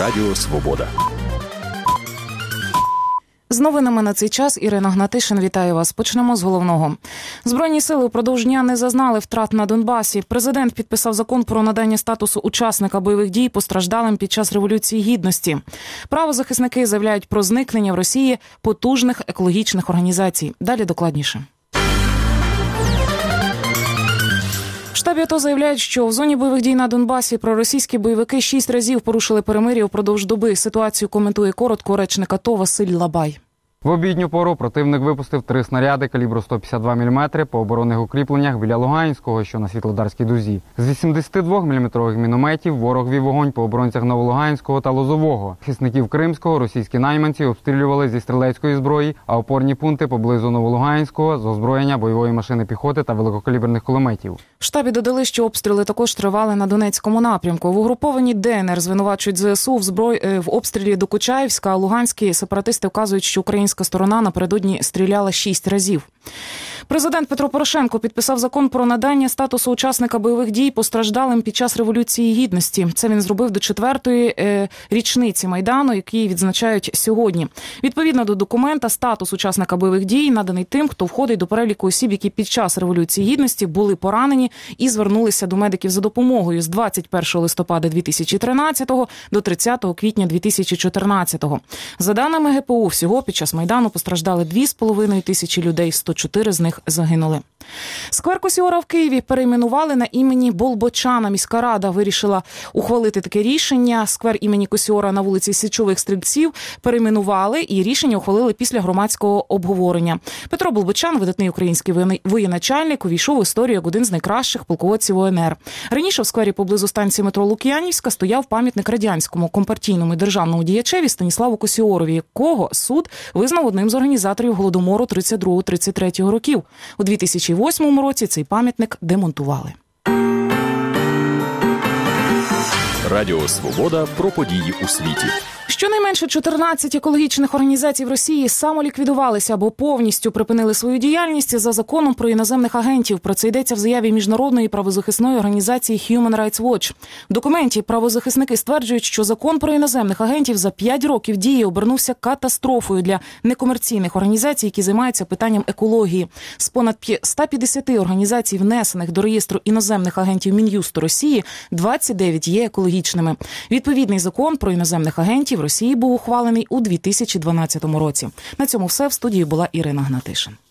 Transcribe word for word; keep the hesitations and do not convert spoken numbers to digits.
Радіо Свобода. З новинами на цей час Ірина Гнатишин. Вітаю вас. Почнемо з головного. Збройні сили упродовж дня не зазнали втрат на Донбасі. Президент підписав закон про надання статусу учасника бойових дій постраждалим під час Революції Гідності. Правозахисники заявляють про зникнення в Росії потужних екологічних організацій. Далі докладніше. В штабі АТО заявляють, що в зоні бойових дій на Донбасі проросійські бойовики шість разів порушили перемир'я впродовж доби. Ситуацію коментує коротко речник АТО Василь Лабай. В обідню пору противник випустив три снаряди калібру сто п'ятдесят два міліметри по оборонних укріпленнях біля Луганського, що на Світлодарській дузі. З вісімдесятидвоміліметрових мінометів ворог вів вогонь по оборонцях Новолуганського та Лозового. Захисників Кримського російські найманці обстрілювали зі стрілецької зброї, а опорні пункти поблизу Новолуганського з озброєння бойової машини піхоти та великокаліберних кулеметів. В штабі додали, що обстріли також тривали на Донецькому напрямку. В угрупованні ДНР звинувачують ЗСУ в зброї в обстрілі до Кучаївська, а луганські сепаратисти вказують, що українська сторона напередодні стріляла шість разів. Президент Петро Порошенко підписав закон про надання статусу учасника бойових дій постраждалим під час Революції Гідності. Це він зробив до четвертої е, річниці Майдану, який відзначають сьогодні. Відповідно до документа, статус учасника бойових дій наданий тим, хто входить до переліку осіб, які під час Революції Гідності були поранені і звернулися до медиків за допомогою з двадцять першого листопада дві тисячі тринадцятого до тридцятого квітня дві тисячі чотирнадцятого. За даними ГПУ, всього під час Майдану постраждали дві з половиною тисячі людей, сто чотири з них загинули. Сквер Косіора в Києві перейменували на імені Болбочана. Міська рада вирішила ухвалити таке рішення. Сквер імені Косіора на вулиці Січових Стрільців перейменували, і рішення ухвалили після громадського обговорення. Петро Болбочан, видатний український воєначальник, увійшов в історію як один з найкращих полководців УНР. Раніше в сквері поблизу станції метро Лук'янівська стояв пам'ятник радянському компартійному і державному діячеві Станіславу Косіорові, якого суд визнав одним з організаторів Голодомору тридцять другого - тридцять третього років. У дві тисячі восьмому році цей пам'ятник демонтували. Радіо Свобода про події у світі. Щонайменше чотирнадцять екологічних організацій в Росії самоліквідувалися або повністю припинили свою діяльність за законом про іноземних агентів. Про це йдеться в заяві міжнародної правозахисної організації Human Rights Watch. В документі правозахисники стверджують, що закон про іноземних агентів за п'ять років дії обернувся катастрофою для некомерційних організацій, які займаються питанням екології. З понад ста п'ятдесяти організацій, внесених до реєстру іноземних агентів Мін'юсту Росії, двадцять дев'ять є екологічними. Відповідний закон про іноземних агентів в Росії був ухвалений у дві тисячі дванадцятому році. На цьому все. В студії була Ірина Гнатишин.